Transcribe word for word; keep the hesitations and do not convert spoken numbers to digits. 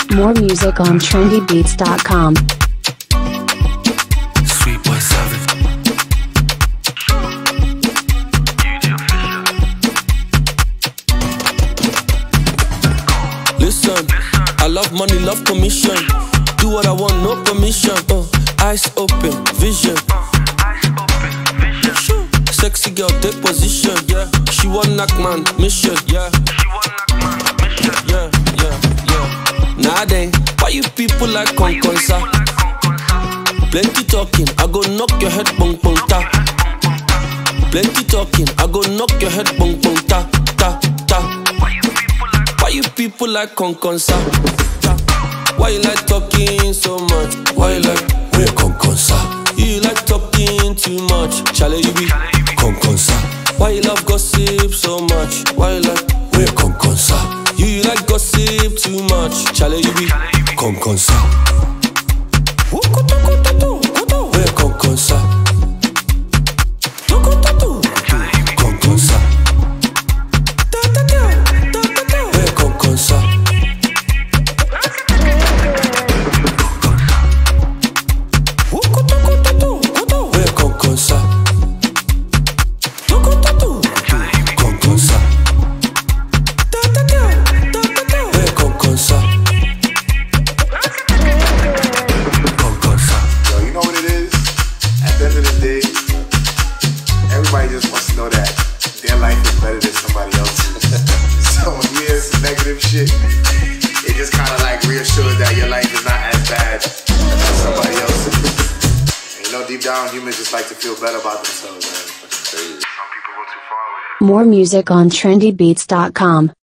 More music on trendy beats dot com. Sweet Boy Savage. Listen, I love money, love commission. Do what I want, no permission. Uh, eyes open, vision. Sure. Sexy girl, take position. Yeah, she want knock man mission. Yeah, yeah, yeah, yeah. Nah, then why you people like Conconsa? Plenty talking, I go knock your head, bong bong ta. Plenty talking, I go knock your head, bong bong ta ta ta. Why you people like Conconsa? Why you like talking so much? Why you like where Conconsa? You like talking too much. Chale you be Conconsa. Why you love gossip so much? Why you like where Conconsa? You, you like gossip too much. Chale you be Conconsa. Where Conconsa? Conconsa. Where Conconsa? Where Conconsa? Conconsa. Where Conconsa? Conconsa. Yo, you know what it is? At the end of the day, everybody just wants to know that their life is better than somebody else's. So when you hear some negative shit, it just kind of like reassures that your life is not as bad as somebody else's. And you know, deep down, humans just like to feel better about themselves, man. Which is crazy. Some people go too far with it. More music on trendy beats dot com.